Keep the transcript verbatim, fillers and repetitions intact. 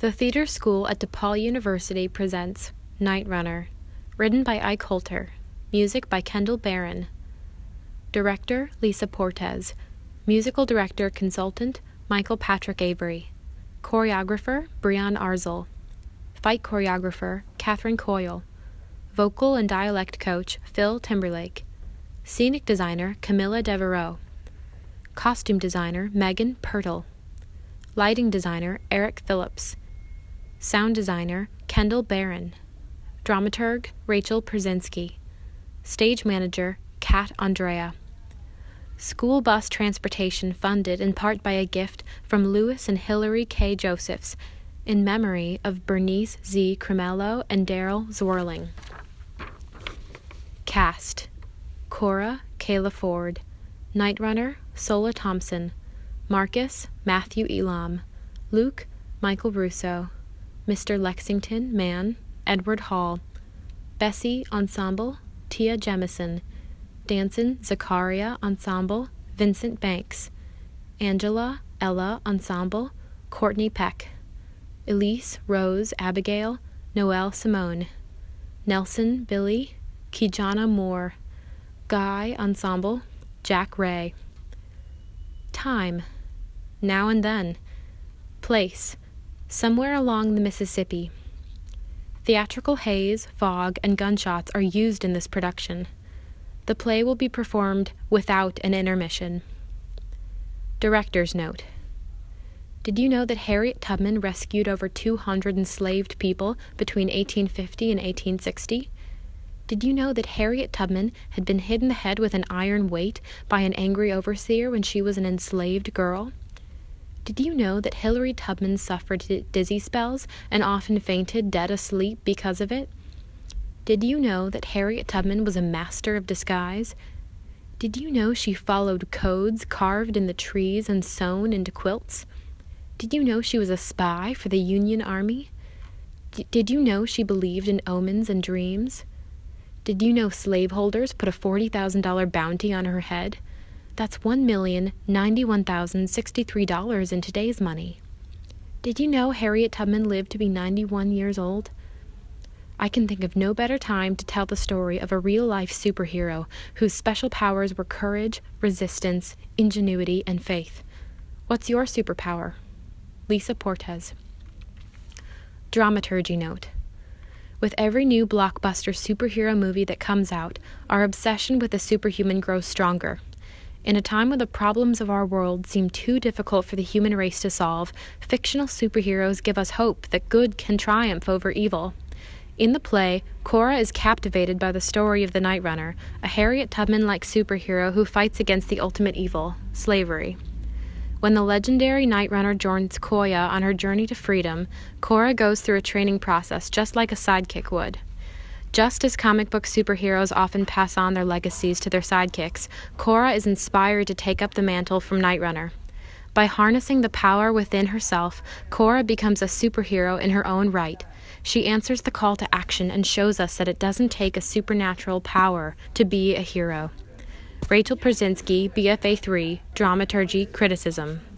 The Theater School at DePaul University presents Night Runner, written by Ike Holter, music by Kendall Barron. Director, Lisa Portez. Musical Director Consultant, Michael Patrick Avery. Choreographer, Brian Arzel. Fight Choreographer, Catherine Coyle. Vocal and Dialect Coach, Phil Timberlake. Scenic Designer, Camilla Devereaux. Costume Designer, Megan Pertle. Lighting Designer, Eric Phillips. Sound Designer, Kendall Barron. Dramaturg, Rachel Przynski. Stage Manager, Kat Andrea. School bus transportation funded in part by a gift from Lewis and Hillary K. Josephs in memory of Bernice Z. Cremello and Daryl Zwirling. Cast: Cora, Kayla Ford. Night Runner, Sola Thompson. Marcus, Matthew Elam. Luke, Michael Russo. Mister Lexington, Man, Edward Hall. Bessie, Ensemble, Tia Jemison. Danson, Zakaria, Ensemble, Vincent Banks. Angela, Ella, Ensemble, Courtney Peck. Elise, Rose, Abigail, Noelle Simone. Nelson, Billy, Kijana Moore. Guy, Ensemble, Jack Ray. Time: Now and Then. Place: Somewhere along the Mississippi. Theatrical haze, fog, and gunshots are used in this production. The play will be performed without an intermission. Director's note: Did you know that Harriet Tubman rescued over two hundred enslaved people between eighteen fifty and eighteen sixty? Did you know that Harriet Tubman had been hit in the head with an iron weight by an angry overseer when she was an enslaved girl? Did you know that Hilary Tubman suffered dizzy spells and often fainted dead asleep because of it? Did you know that Harriet Tubman was a master of disguise? Did you know she followed codes carved in the trees and sewn into quilts? Did you know she was a spy for the Union Army? D- did you know she believed in omens and dreams? Did you know slaveholders put a forty thousand dollars bounty on her head? That's one million ninety-one thousand sixty-three dollars in today's money. Did you know Harriet Tubman lived to be ninety-one years old? I can think of no better time to tell the story of a real-life superhero whose special powers were courage, resistance, ingenuity, and faith. What's your superpower? Lisa Portez. Dramaturgy note: With every new blockbuster superhero movie that comes out, our obsession with the superhuman grows stronger. In a time when the problems of our world seem too difficult for the human race to solve, fictional superheroes give us hope that good can triumph over evil. In the play, Cora is captivated by the story of the Night Runner, a Harriet Tubman-like superhero who fights against the ultimate evil, slavery. When the legendary Night Runner joins Koya on her journey to freedom, Cora goes through a training process just like a sidekick would. Just as comic book superheroes often pass on their legacies to their sidekicks, Cora is inspired to take up the mantle from Night Runner. By harnessing the power within herself, Cora becomes a superhero in her own right. She answers the call to action and shows us that it doesn't take a supernatural power to be a hero. Rachel Przynski, B F A three, Dramaturgy, Criticism.